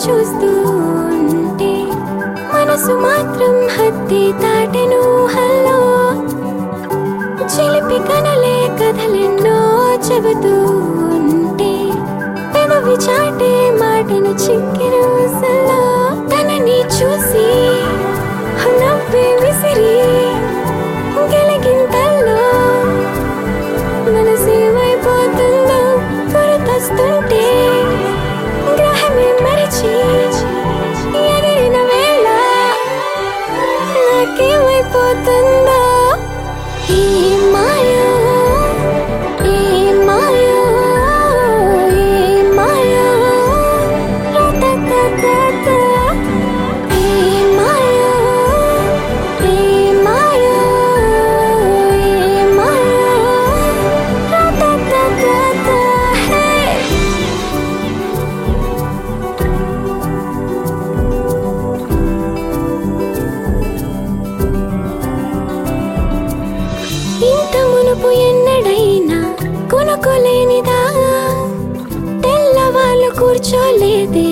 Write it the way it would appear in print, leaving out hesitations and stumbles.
చూస్తూ ఉంటే మనసు మాత్రం హద్దే తాటెను హల్లో చిలిపి కనలే కథలెన్నో చెబుతూ ఉంటే పెదవి చాటే మాటను చిక్కిన ఊసల్లో తనని చూసి నవ్వే విసిరి గెలిగింతల్లో మనసేమైపోతుందో గుర్తొస్తుంటే గ్రహమే మరిచి ఎగిరిన వేళ నాకేమైపోతుందో ఈ మాయో ఈ మాయో ఈ మాయో రతతతత ఈ మాయో ఈ మాయో ఈ మాయో రతతతత హే ఇంత మునుపు ఎన్నడైనా కొనుకోలేనిదా తెల్లవాళ్ళు కూర్చోలేదే